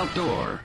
Outdoor.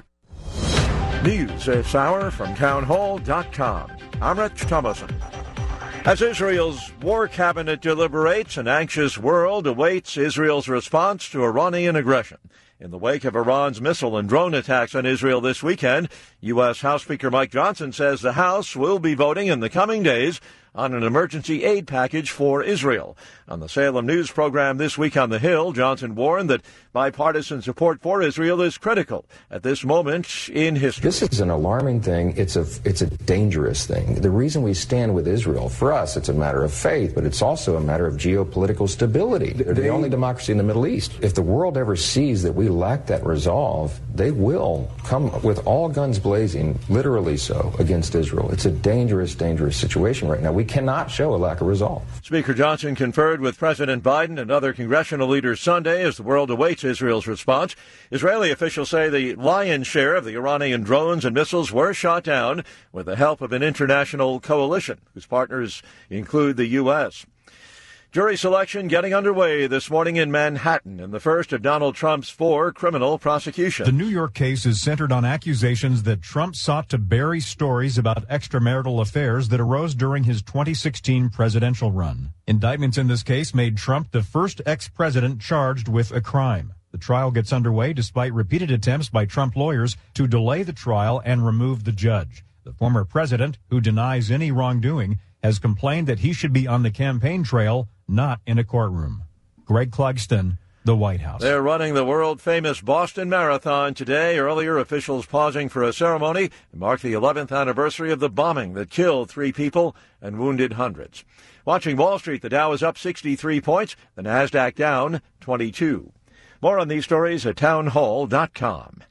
News this hour from townhall.com. I'm Rich Thomason. As Israel's war cabinet deliberates, an anxious world awaits Israel's response to Iranian aggression. In the wake of Iran's missile and drone attacks on Israel this weekend, U.S. House Speaker Mike Johnson says the House will be voting in the coming days on an emergency aid package for Israel. On the Salem News program This Week on the Hill, Johnson warned that bipartisan support for Israel is critical at this moment in history. This is an alarming thing. It's a dangerous thing. The reason we stand with Israel, for us, it's a matter of faith, but it's also a matter of geopolitical stability. They're the only democracy in the Middle East. If the world ever sees that we lack that resolve, they will come with all guns blazing, literally so, against Israel. It's a dangerous, dangerous situation right now. We cannot show a lack of resolve. Speaker Johnson conferred with President Biden and other congressional leaders Sunday as the world awaits Israel's response. Israeli officials say the lion's share of the Iranian drones and missiles were shot down with the help of an international coalition, whose partners include the U.S. Jury selection getting underway this morning in Manhattan in the first of Donald Trump's 4 criminal prosecutions. The New York case is centered on accusations that Trump sought to bury stories about extramarital affairs that arose during his 2016 presidential run. Indictments in this case made Trump the first ex-president charged with a crime. The trial gets underway despite repeated attempts by Trump lawyers to delay the trial and remove the judge. The former president, who denies any wrongdoing, has complained that he should be on the campaign trail, not in a courtroom. Greg Clugston, the White House. They're running the world-famous Boston Marathon today. Earlier, officials pausing for a ceremony to mark the 11th anniversary of the bombing that killed 3 people and wounded hundreds. Watching Wall Street, the Dow is up 63 points, the Nasdaq down 22. More on these stories at townhall.com.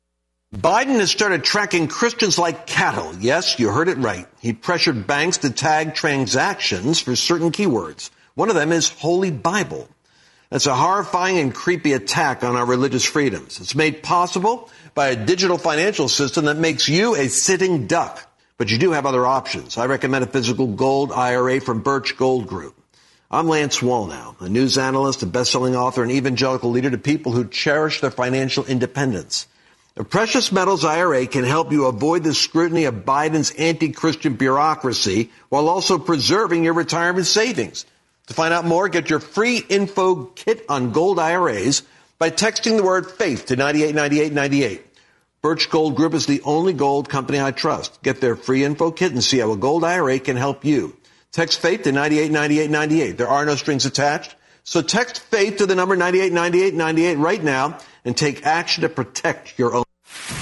Biden has started tracking Christians like cattle. Yes, you heard it right. He pressured banks to tag transactions for certain keywords. One of them is Holy Bible. That's a horrifying and creepy attack on our religious freedoms. It's made possible by a digital financial system that makes you a sitting duck. But you do have other options. I recommend a physical gold IRA from Birch Gold Group. I'm Lance Wallnau, a news analyst, a best-selling author, and evangelical leader to people who cherish their financial independence. The Precious Metals IRA can help you avoid the scrutiny of Biden's anti-Christian bureaucracy while also preserving your retirement savings. To find out more, get your free info kit on gold IRAs by texting the word faith to 989898. Birch Gold Group is the only gold company I trust. Get their free info kit and see how a gold IRA can help you. Text faith to 989898. There are no strings attached. So text faith to the number 989898 right now and take action to protect your own.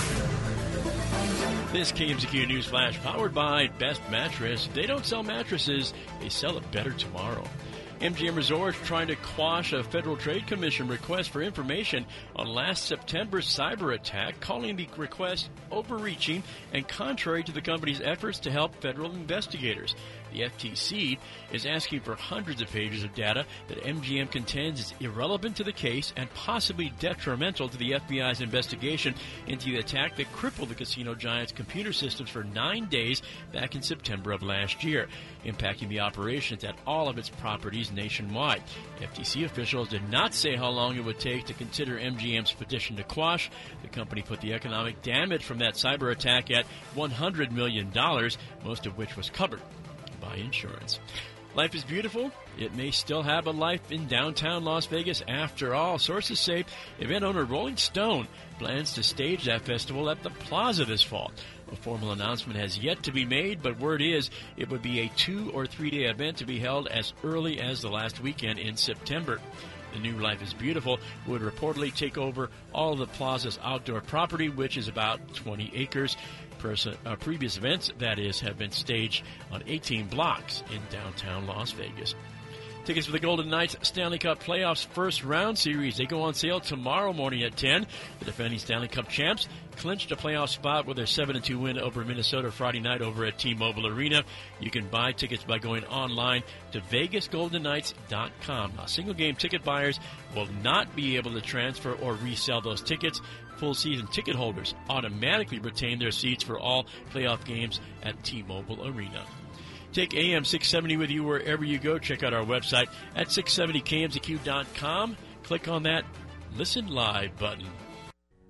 This KMZQ News Flash powered by Best Mattress. They don't sell mattresses, they sell a better tomorrow. MGM Resorts trying to quash a Federal Trade Commission request for information on last September's cyber attack, calling the request overreaching and contrary to the company's efforts to help federal investigators. The FTC is asking for hundreds of pages of data that MGM contends is irrelevant to the case and possibly detrimental to the FBI's investigation into the attack that crippled the casino giant's computer systems for 9 days back in September of last year, impacting the operations at all of its properties nationwide. FTC officials did not say how long it would take to consider MGM's petition to quash. The company put the economic damage from that cyber attack at $100 million, most of which was covered by insurance. Life is beautiful. It may still have a life in downtown Las Vegas after all. Sources say event owner Rolling Stone plans to stage that festival at the Plaza this fall. A formal announcement has yet to be made, but word is it would be a 2 or 3 day event to be held as early as the last weekend in September. The new Life is Beautiful would reportedly take over all of the Plaza's outdoor property, which is about 20 acres. Previous events, that is, have been staged on 18 blocks in downtown Las Vegas. Tickets for the Golden Knights Stanley Cup Playoffs First Round Series, they go on sale tomorrow morning at 10. The defending Stanley Cup champs clinched a playoff spot with their 7-2 win over Minnesota Friday night over at T-Mobile Arena. You can buy tickets by going online to VegasGoldenKnights.com. Now, single-game ticket buyers will not be able to transfer or resell those tickets. Full-season ticket holders automatically retain their seats for all playoff games at T-Mobile Arena. Take AM 670 with you wherever you go. Check out our website at 670kmzq.com. Click on that Listen Live button.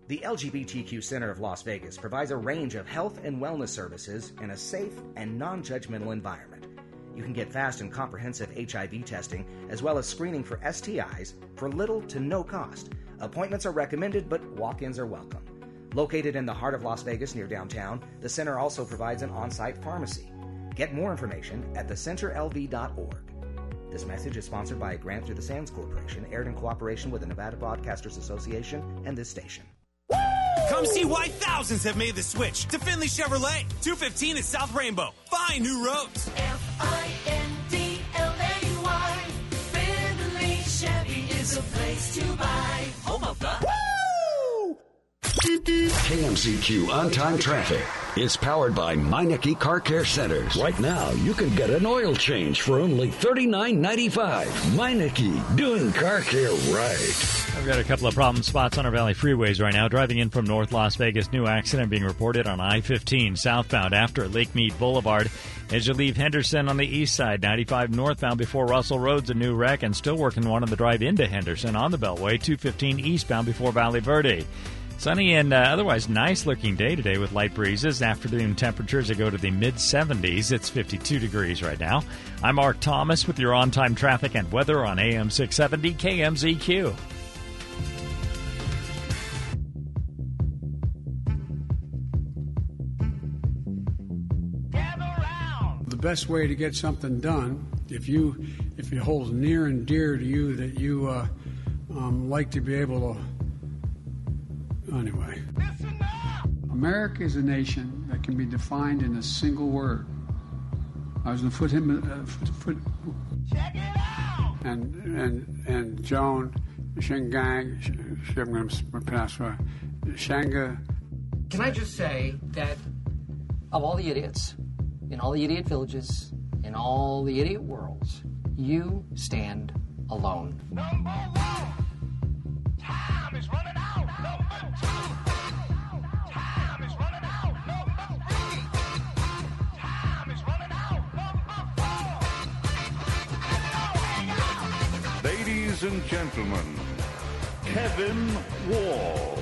The LGBTQ Center of Las Vegas provides a range of health and wellness services in a safe and non-judgmental environment. You can get fast and comprehensive HIV testing as well as screening for STIs for little to no cost. Appointments are recommended, but walk-ins are welcome. Located in the heart of Las Vegas near downtown, the center also provides an on-site pharmacy. Get more information at thecenterlv.org. This message is sponsored by a grant through the Sands Corporation, aired in cooperation with the Nevada Broadcasters Association and this station. Come see why thousands have made the switch to Finley Chevrolet. 215 at South Rainbow. Find new roads. Findlay. Finley Chevy is a place to buy. Home of the... KMZQ On-Time Traffic is powered by Meineke Car Care Centers. Right now, you can get an oil change for only $39.95. Meineke, doing car care right. I've got a couple of problem spots on our Valley freeways right now. Driving in from North Las Vegas, new accident being reported on I-15 southbound after Lake Mead Boulevard. As you leave Henderson on the east side, 95 northbound before Russell Road's a new wreck, and still working one on the drive into Henderson on the Beltway, 215 eastbound before Valley Verde. Sunny and otherwise nice-looking day today with light breezes. Afternoon temperatures that go to the mid-70s. It's 52 degrees right now. I'm Mark Thomas with your on-time traffic and weather on AM 670 KMZQ. The best way to get something done, if you hold near and dear to you that you like to be able to. Anyway, America is a nation that can be defined in a single word. I was going to put him. Check it out. And Joan Shengang. I'm going to pronounce right. Shanga. Can I just say that of all the idiots in all the idiot villages in all the idiot worlds, you stand alone. Number one, time is running out. Number two, time is running out. Number three, time is running out. Number four. Ladies and gentlemen, Kevin Wall.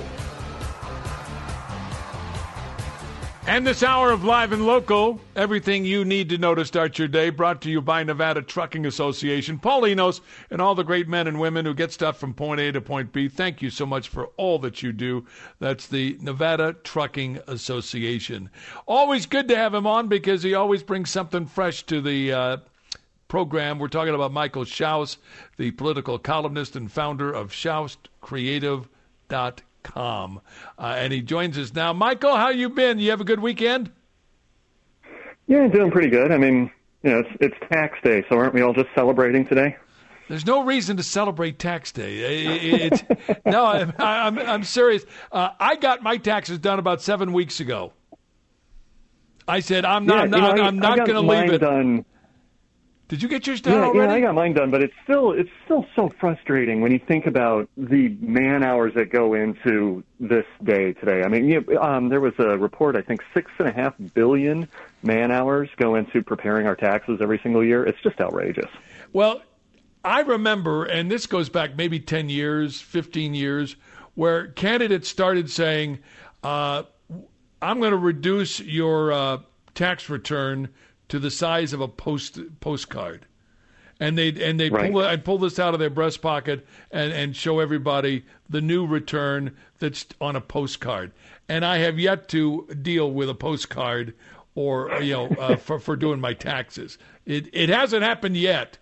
And this hour of Live and Local, everything you need to know to start your day, brought to you by Nevada Trucking Association, Paulinos, and all the great men and women who get stuff from point A to point B. Thank you so much for all that you do. That's the Nevada Trucking Association. Always good to have him on because he always brings something fresh to the program. We're talking about Michael Schaus, the political columnist and founder of SchausCreative.com. And he joins us now. Michael, how you been? You have a good weekend? Yeah, doing pretty good. I mean, you know, it's tax day, so aren't we all just celebrating today? There's no reason to celebrate tax day. No, I'm serious. I got my taxes done about 7 weeks ago. I said I'm not going to leave it. Done. Did you get yours done already? Yeah, I got mine done, but it's still so frustrating when you think about the man hours that go into this day today. I mean, there was a report, I think 6.5 billion man hours go into preparing our taxes every single year. It's just outrageous. Well, I remember, and this goes back maybe 10 years, 15 years, where candidates started saying, I'm going to reduce your tax return to the size of a postcard, and I'd pull this out of their breast pocket and show everybody the new return that's on a postcard. And I have yet to deal with a postcard or for doing my taxes. It hasn't happened yet.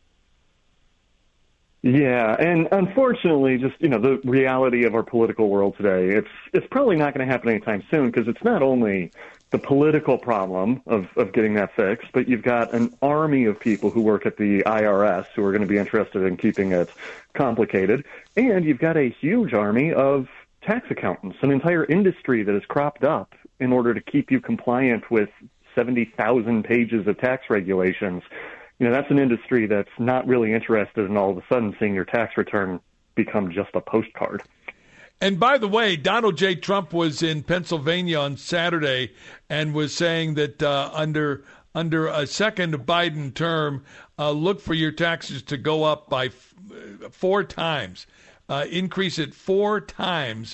Yeah, and unfortunately, just the reality of our political world today, it's probably not going to happen anytime soon because it's not only the political problem of getting that fixed, but you've got an army of people who work at the IRS who are going to be interested in keeping it complicated, and you've got a huge army of tax accountants, an entire industry that has cropped up in order to keep you compliant with 70,000 pages of tax regulations. That's an industry that's not really interested in all of a sudden seeing your tax return become just a postcard. And by the way, Donald J. Trump was in Pennsylvania on Saturday and was saying that under a second Biden term, look for your taxes to go up by 4 times, increase it 4 times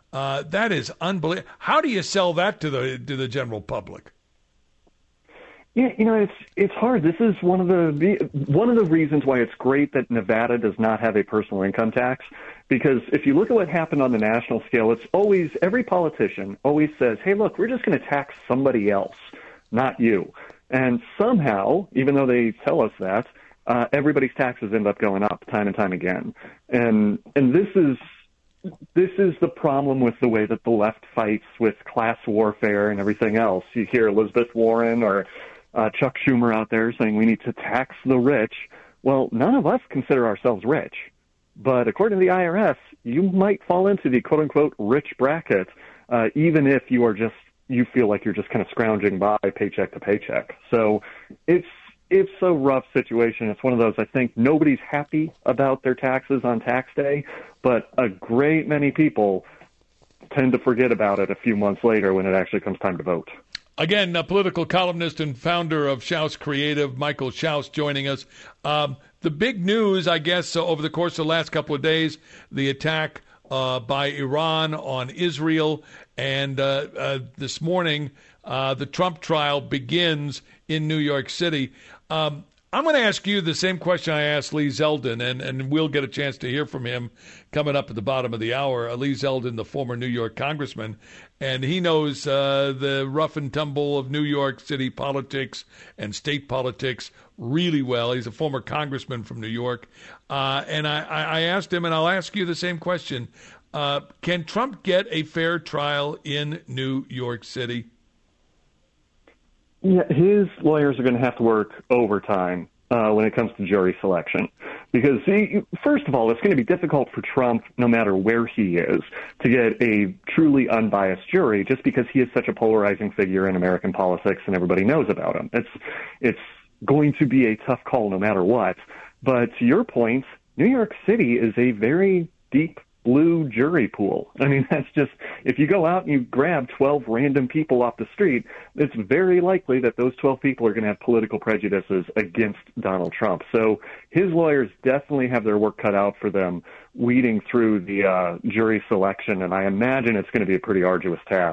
That is unbelievable. How do you sell that to the general public? Yeah, it's hard. This is one of the reasons why it's great that Nevada does not have a personal income tax, because if you look at what happened on the national scale, it's always, every politician always says, hey, look, we're just going to tax somebody else, not you. And somehow, even though they tell us that, everybody's taxes end up going up time and time again. And this is the problem with the way that the left fights with class warfare and everything else. You hear Elizabeth Warren or Chuck Schumer out there saying we need to tax the rich. Well, none of us consider ourselves rich. But according to the IRS, you might fall into the quote-unquote rich bracket, even if you feel like you're just kind of scrounging by paycheck to paycheck. So it's a rough situation. It's one of those, I think nobody's happy about their taxes on tax day, but a great many people tend to forget about it a few months later when it actually comes time to vote. Again, a political columnist and founder of Shouse Creative, Michael Shouse, joining us. The big news, I guess, over the course of the last couple of days, the attack by Iran on Israel, and this morning, the Trump trial begins in New York City. I'm going to ask you the same question I asked Lee Zeldin, and we'll get a chance to hear from him coming up at the bottom of the hour. Lee Zeldin, the former New York congressman, and he knows the rough and tumble of New York City politics and state politics really well. He's a former congressman from New York. And I asked him, and I'll ask you the same question. Can Trump get a fair trial in New York City? Yeah, his lawyers are going to have to work overtime when it comes to jury selection. Because, first of all, it's going to be difficult for Trump, no matter where he is, to get a truly unbiased jury just because he is such a polarizing figure in American politics and everybody knows about him. It's going to be a tough call no matter what. But to your point, New York City is a very deep blue jury pool. I mean, that's just, if you go out and you grab 12 random people off the street, it's very likely that those 12 people are going to have political prejudices against Donald Trump. So his lawyers definitely have their work cut out for them weeding through the jury selection, and I imagine it's going to be a pretty arduous task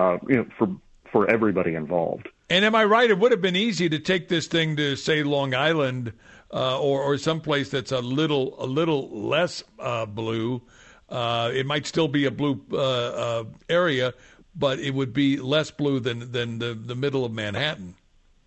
for everybody involved. And am I right? It would have been easy to take this thing to, say, Long Island or someplace that's a little less blue. It might still be a blue area, but it would be less blue than the middle of Manhattan.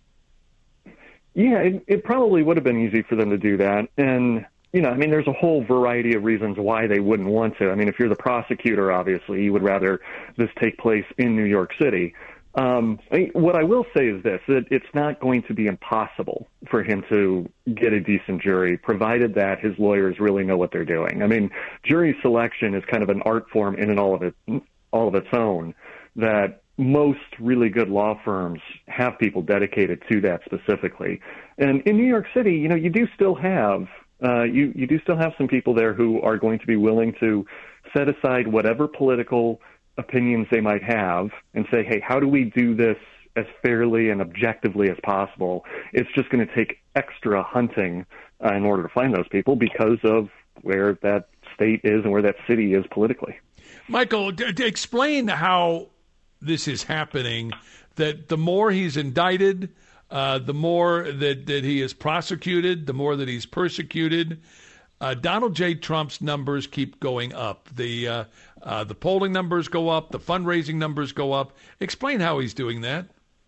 Yeah, it probably would have been easy for them to do that. And, there's a whole variety of reasons why they wouldn't want to. I mean, if you're the prosecutor, obviously, you would rather this take place in New York City. What I will say is this, that it's not going to be impossible for him to get a decent jury, provided that his lawyers really know what they're doing. I mean, jury selection is kind of an art form in and all of its own, that most really good law firms have people dedicated to that specifically. And in New York City, you do still have you do still have some people there who are going to be willing to set aside whatever political opinions they might have and say, hey, how do we do this as fairly and objectively as possible? It's just going to take extra hunting in order to find those people because of where that state is and where that city is politically. Michael, explain how this is happening, that the more he's indicted, the more that he is prosecuted, the more that he's persecuted. Donald J. Trump's numbers keep going up. The polling numbers go up. The fundraising numbers go up. Explain how he's doing that.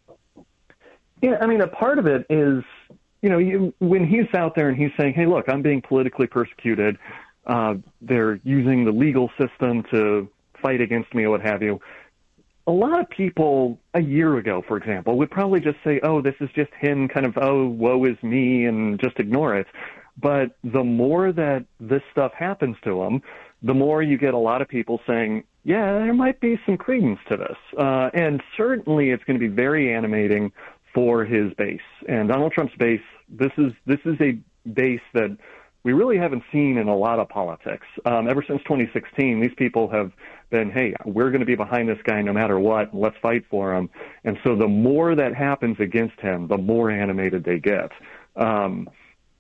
Yeah, I mean, a part of it is, when he's out there and he's saying, hey, look, I'm being politically persecuted. They're using the legal system to fight against me or what have you. A lot of people a year ago, for example, would probably just say, oh, this is just him kind of, oh, woe is me, and just ignore it. But the more that this stuff happens to him, the more you get a lot of people saying, yeah, there might be some credence to this. And certainly it's going to be very animating for his base. And Donald Trump's base, this is a base that we really haven't seen in a lot of politics. Ever since 2016, these people have been, hey, we're going to be behind this guy no matter what, let's fight for him. And so the more that happens against him, the more animated they get.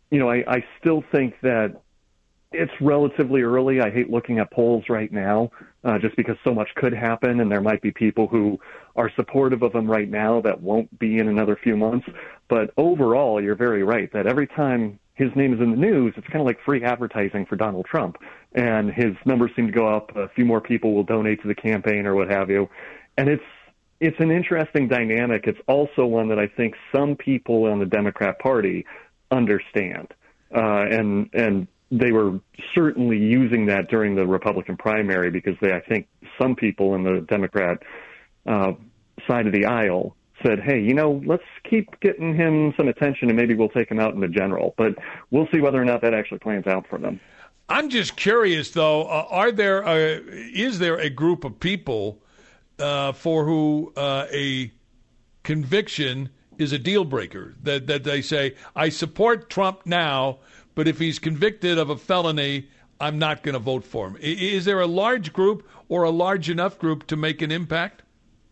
I still think that it's relatively early. I hate looking at polls right now, just because so much could happen, and there might be people who are supportive of him right now that won't be in another few months. But overall, you're very right that every time his name is in the news, it's kind of like free advertising for Donald Trump. And his numbers seem to go up. A few more people will donate to the campaign or what have you. And it's an interesting dynamic. It's also one that I think some people in the Democrat Party understand. And they were certainly using that during the Republican primary because I think some people in the Democrat side of the aisle said, hey, let's keep getting him some attention and maybe we'll take him out in the general. But we'll see whether or not that actually plans out for them. I'm just curious, though, is there a group of people for who a conviction is a deal breaker, that they say, I support Trump now, but if he's convicted of a felony, I'm not going to vote for him? Is there a large group or a large enough group to make an impact?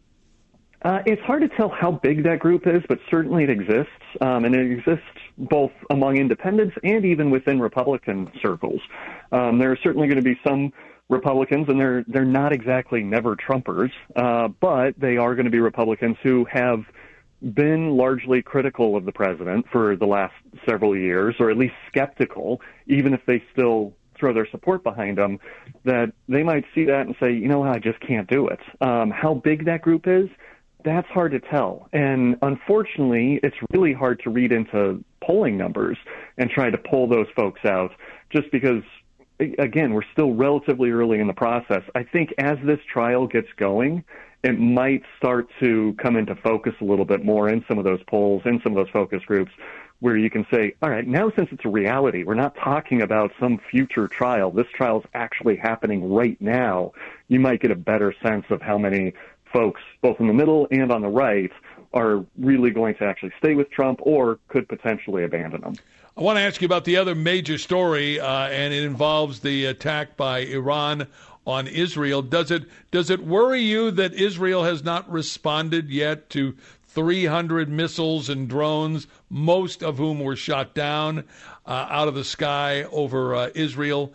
It's hard to tell how big that group is, but certainly it exists, and it exists both among independents and even within Republican circles. There are certainly going to be some Republicans, and they're not exactly never-Trumpers, but they are going to be Republicans who have been largely critical of the president for the last several years, or at least skeptical, even if they still throw their support behind him, that they might see that and say, I just can't do it. How big that group is, that's hard to tell. And unfortunately, it's really hard to read into polling numbers and try to pull those folks out just because, again, we're still relatively early in the process. I think as this trial gets going, it might start to come into focus a little bit more in some of those polls, in some of those focus groups, where you can say, all right, now since it's a reality, we're not talking about some future trial. This trial is actually happening right now. You might get a better sense of how many folks, both in the middle and on the right, are really going to actually stay with Trump or could potentially abandon him. I want to ask you about the other major story, and it involves the attack by Iran on Israel. Does it worry you that Israel has not responded yet to 300 missiles and drones, most of whom were shot down out of the sky over Israel?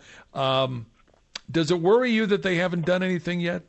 Does it worry you that they haven't done anything yet?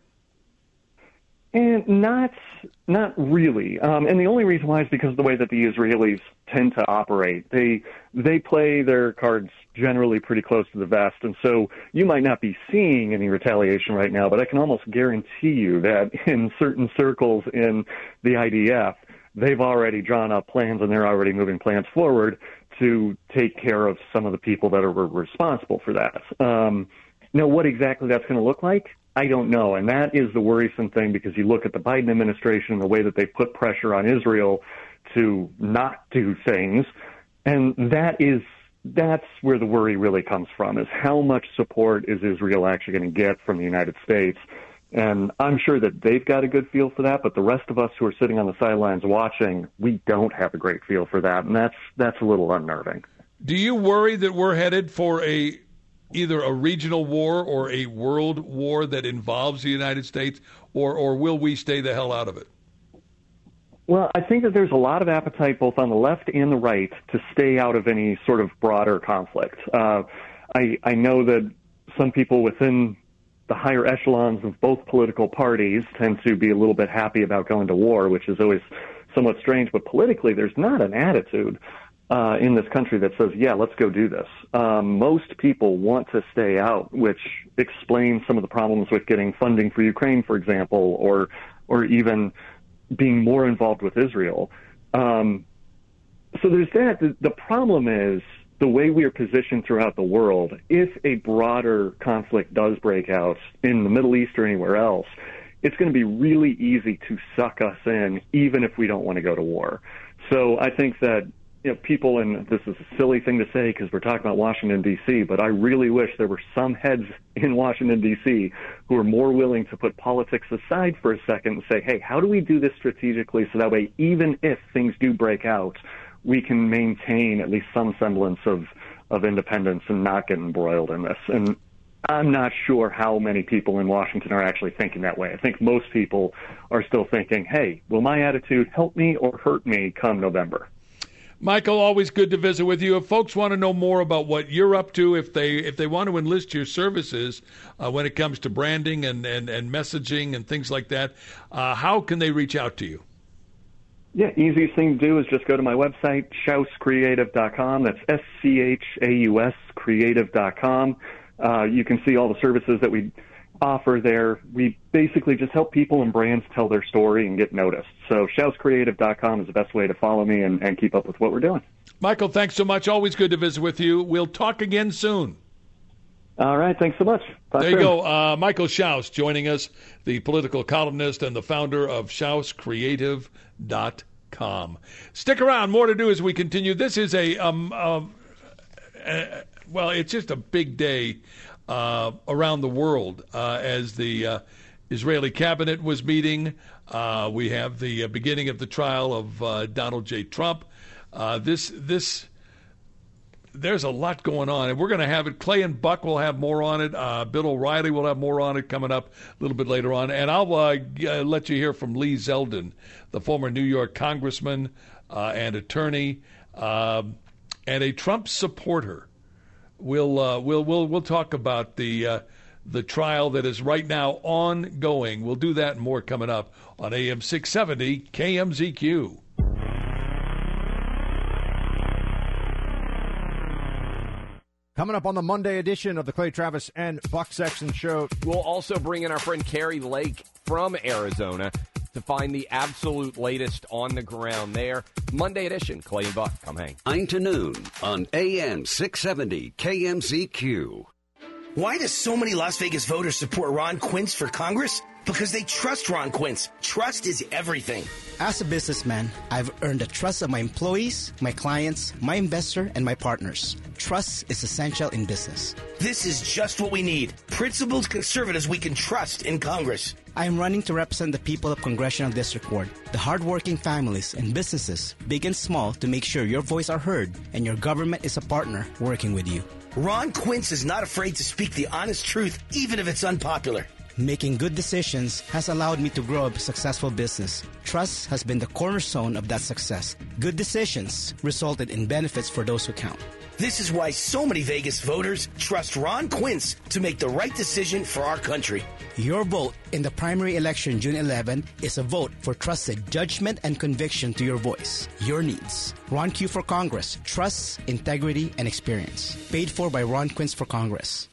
And not really. And the only reason why is because of the way that the Israelis tend to operate. They play their cards generally pretty close to the vest, and so you might not be seeing any retaliation right now, but I can almost guarantee you that in certain circles in the IDF, they've already drawn up plans and they're already moving plans forward to take care of some of the people that are responsible for that. Now, what exactly that's going to look like, I don't know, and that is the worrisome thing because you look at the Biden administration and the way that they put pressure on Israel to not do things, and that's where the worry really comes from, is how much support is Israel actually going to get from the United States. And I'm sure that they've got a good feel for that, but the rest of us who are sitting on the sidelines watching, we don't have a great feel for that, and that's a little unnerving. Do you worry that we're headed for either a regional war or a world war that involves the United States, or will we stay the hell out of it? Well, I think that there's a lot of appetite both on the left and the right to stay out of any sort of broader conflict. I know that some people within the higher echelons of both political parties tend to be a little bit happy about going to war, which is always somewhat strange. But politically, there's not an attitude in this country that says, yeah, let's go do this. Most people want to stay out, which explains some of the problems with getting funding for Ukraine, for example, or even being more involved with Israel. So there's that. The problem is the way we are positioned throughout the world. If a broader conflict does break out in the Middle East or anywhere else, it's going to be really easy to suck us in, even if we don't want to go to war. So I think that people, and this is a silly thing to say because we're talking about Washington, D.C., but I really wish there were some heads in Washington, D.C. who are more willing to put politics aside for a second and say, hey, how do we do this strategically so that way even if things do break out, we can maintain at least some semblance of independence and not get embroiled in this. And I'm not sure how many people in Washington are actually thinking that way. I think most people are still thinking, hey, will my attitude help me or hurt me come November? Michael, always good to visit with you. If folks want to know more about what you're up to, if they want to enlist your services when it comes to branding and messaging and things like that, how can they reach out to you? Yeah, easiest thing to do is just go to my website, SchausCreative.com. That's SCHAUS creative.com. You can see all the services that we offer there. We basically just help people and brands tell their story and get noticed. So SchausCreative.com is the best way to follow me and keep up with what we're doing. Michael, thanks so much. Always good to visit with you. We'll talk again soon. All right, thanks so much. Talk there soon. you go. Michael Schaus joining us, the political columnist and the founder of SchausCreative.com. Stick around. More to do as we continue. This is well, it's just a big day around the world as the Israeli cabinet was meeting. We have the beginning of the trial of Donald J. Trump. There's a lot going on, and we're going to have it. Clay and Buck will have more on it. Bill O'Reilly will have more on it coming up a little bit later on. And I'll let you hear from Lee Zeldin, the former New York congressman and attorney, and a Trump supporter. We'll talk about the trial that is right now ongoing. We'll do that and more coming up on AM 670 KMZQ. Coming up on the Monday edition of the Clay Travis and Buck Sexton Show. We'll also bring in our friend Carrie Lake from Arizona to find the absolute latest on the ground there. Monday edition, Clay and Buck, come hang. 9 to noon on AM 670 KMZQ. Why do so many Las Vegas voters support Ron Quince for Congress? Because they trust Ron Quince. Trust is everything. As a businessman, I've earned the trust of my employees, my clients, my investor, and my partners. Trust is essential in business. This is just what we need. Principled conservatives we can trust in Congress. I am running to represent the people of Congressional District Court, the hardworking families and businesses, big and small, to make sure your voice are heard and your government is a partner working with you. Ron Quince is not afraid to speak the honest truth, even if it's unpopular. Making good decisions has allowed me to grow a successful business. Trust has been the cornerstone of that success. Good decisions resulted in benefits for those who count. This is why so many Vegas voters trust Ron Quince to make the right decision for our country. Your vote in the primary election June 11 is a vote for trusted judgment and conviction to your voice, your needs. Ron Q for Congress. Trust, integrity, and experience. Paid for by Ron Quince for Congress.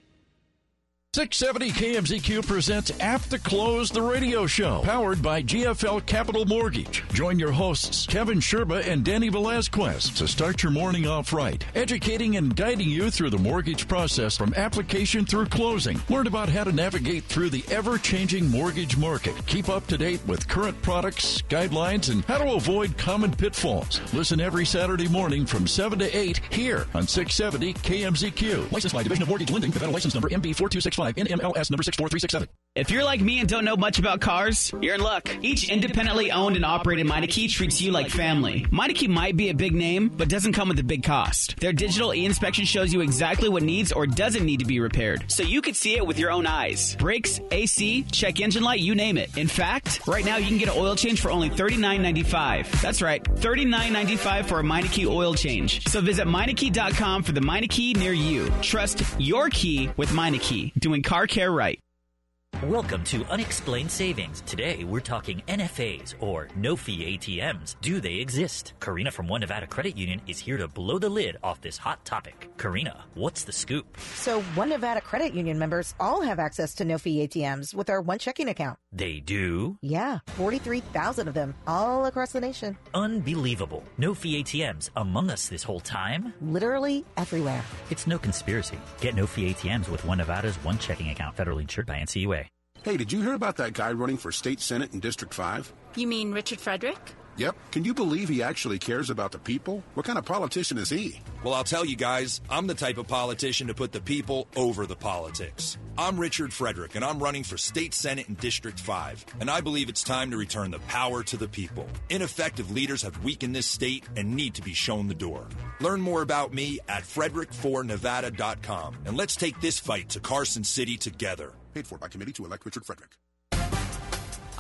670 KMZQ presents After Close, the radio show, powered by GFL Capital Mortgage. Join your hosts, Kevin Sherba and Danny Velazquez, to start your morning off right, educating and guiding you through the mortgage process from application through closing. Learn about how to navigate through the ever-changing mortgage market. Keep up to date with current products, guidelines, and how to avoid common pitfalls. Listen every Saturday morning from 7 to 8 here on 670 KMZQ. Licensed by Division of Mortgage Lending, Nevada license number MB4265. NMLS number 64367. If you're like me and don't know much about cars, you're in luck. Each independently owned and operated Meineke treats you like family. Meineke might be a big name, but doesn't come with a big cost. Their digital e-inspection shows you exactly what needs or doesn't need to be repaired, so you can see it with your own eyes. Brakes, AC, check engine light, you name it. In fact, right now you can get an oil change for only $39.95. That's right, $39.95 for a Meineke oil change. So visit Meineke.com for the Meineke near you. Trust your key with Meineke, doing car care right. Welcome to Unexplained Savings. Today, we're talking NFAs, or no-fee ATMs. Do they exist? Karina from One Nevada Credit Union is here to blow the lid off this hot topic. Karina, what's the scoop? So, One Nevada Credit Union members all have access to no-fee ATMs with our One Checking account. They do? Yeah, 43,000 of them, all across the nation. Unbelievable. No-fee ATMs among us this whole time? Literally everywhere. It's no conspiracy. Get no-fee ATMs with One Nevada's One Checking account, federally insured by NCUA. Hey, did you hear about that guy running for state senate in District 5? You mean Richard Frederick? Yep. Can you believe he actually cares about the people? What kind of politician is he? Well, I'll tell you guys, I'm the type of politician to put the people over the politics. I'm Richard Frederick, and I'm running for state senate in District 5. And I believe it's time to return the power to the people. Ineffective leaders have weakened this state and need to be shown the door. Learn more about me at frederick4nevada.com. And let's take this fight to Carson City together. Paid for by committee to elect Richard Frederick.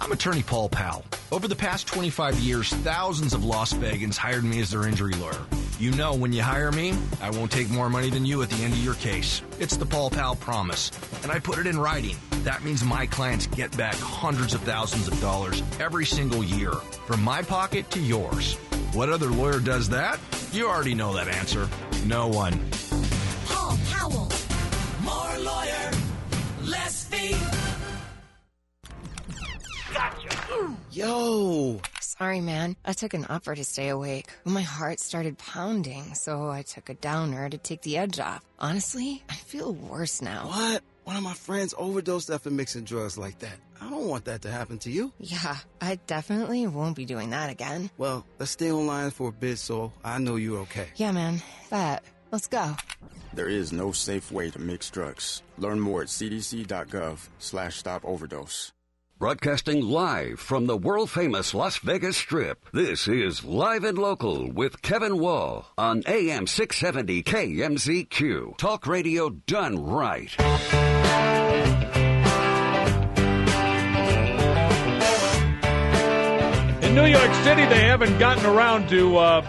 I'm attorney Paul Powell. Over the past 25 years, thousands of Las Vegans hired me as their injury lawyer. You know, when you hire me, I won't take more money than you at the end of your case. It's the Paul Powell promise, and I put it in writing. That means my clients get back hundreds of thousands of dollars every single year, from my pocket to yours. What other lawyer does that? You already know that answer. No one. Paul Powell. More lawyer, less fee. Gotcha. Yo. Sorry, man. I took an upper to stay awake. My heart started pounding, so I took a downer to take the edge off. Honestly, I feel worse now. What? One of my friends overdosed after mixing drugs like that. I don't want that to happen to you. Yeah, I definitely won't be doing that again. Well, let's stay online for a bit so I know you're okay. Yeah, man. Bet. Let's go. There is no safe way to mix drugs. Learn more at cdc.gov/stop-overdose. Broadcasting live from the world-famous Las Vegas Strip, this is Live and Local with Kevin Wall on AM 670 KMZQ. Talk radio done right. In New York City, they haven't gotten around to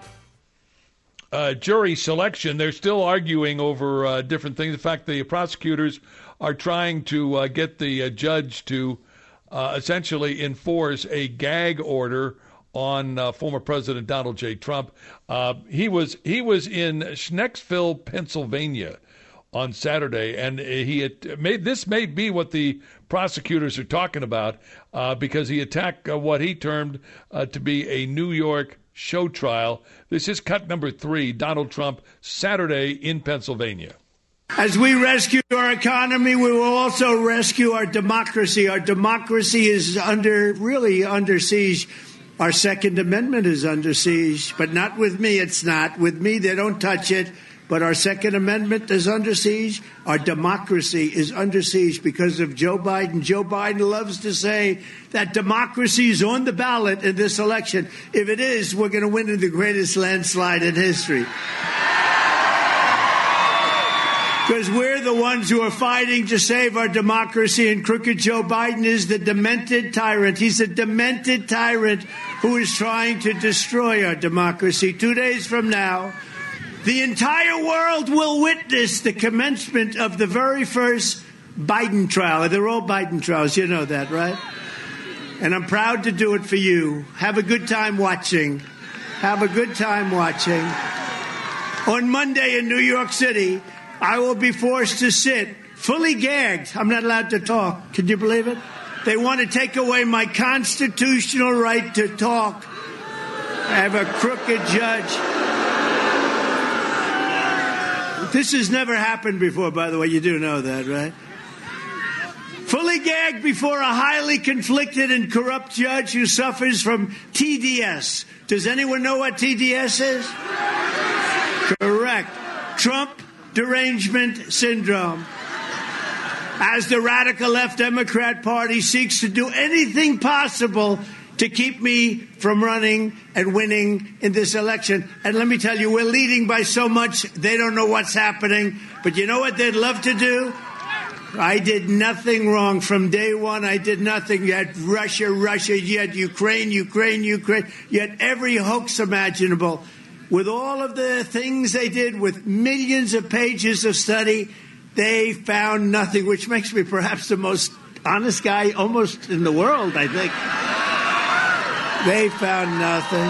jury selection. They're still arguing over different things. In fact, the prosecutors are trying to get the judge to essentially enforce a gag order on former President Donald J. Trump. He was in Schnecksville, Pennsylvania on Saturday, and this may be what the prosecutors are talking about because he attacked what he termed to be a New York show trial. This is cut number 3, Donald Trump, Saturday in Pennsylvania. As we rescue our economy, we will also rescue our democracy. Our democracy is really under siege. Our Second Amendment is under siege, but not with me. It's not. With me, they don't touch it. But our Second Amendment is under siege. Our democracy is under siege because of Joe Biden. Joe Biden loves to say that democracy is on the ballot in this election. If it is, we're going to win in the greatest landslide in history. Because we're the ones who are fighting to save our democracy, and crooked Joe Biden is the demented tyrant. He's a demented tyrant who is trying to destroy our democracy. 2 days from now, the entire world will witness the commencement of the very first Biden trial. They're all Biden trials. You know that, right? And I'm proud to do it for you. Have a good time watching. Have a good time watching. On Monday in New York City, I will be forced to sit fully gagged. I'm not allowed to talk. Can you believe it? They want to take away my constitutional right to talk. I have a crooked judge. This has never happened before, by the way. You do know that, right? Fully gagged before a highly conflicted and corrupt judge who suffers from TDS. Does anyone know what TDS is? Correct. Trump derangement syndrome. As the radical left Democrat Party seeks to do anything possible to keep me from running and winning in this election. And let me tell you, we're leading by so much, they don't know what's happening. But you know what they'd love to do? I did nothing wrong from day one. I did nothing. You had Russia, you had Ukraine. You had every hoax imaginable. With all of the things they did, with millions of pages of study, they found nothing, which makes me perhaps the most honest guy almost in the world, I think. They found nothing.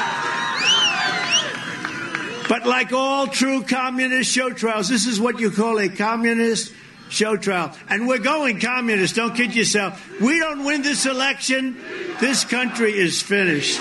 But like all true communist show trials, this is what you call a communist show trial. And we're going communist, don't kid yourself. We don't win this election, this country is finished.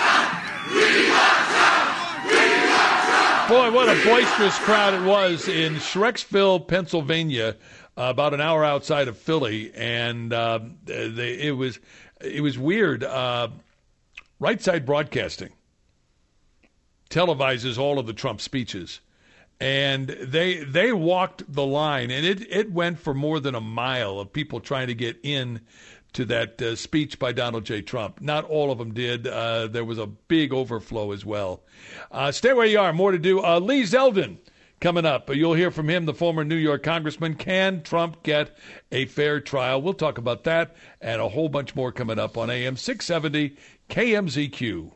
Boy, what a boisterous crowd it was in Schrecksville, Pennsylvania, about an hour outside of Philly, and it was weird. Right Side Broadcasting televises all of the Trump speeches, and they walked the line, and it went for more than a mile of people trying to get in to that speech by Donald J. Trump. Not all of them did. There was a big overflow as well. Stay where you are. More to do. Lee Zeldin coming up. You'll hear from him, the former New York congressman. Can Trump get a fair trial? We'll talk about that and a whole bunch more coming up on AM 670 KMZQ.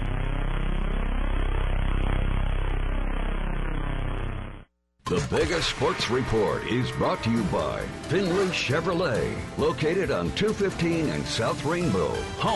The biggest sports report is brought to you by Finley Chevrolet, located on 215 and South Rainbow.